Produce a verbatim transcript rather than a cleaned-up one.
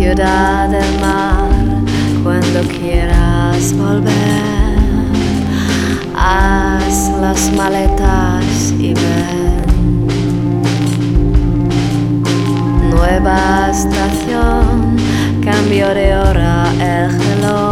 ciudad del mar, cuando quieras volver, haz las maletas y ven. Nueva estación, cambio de hora, el reloj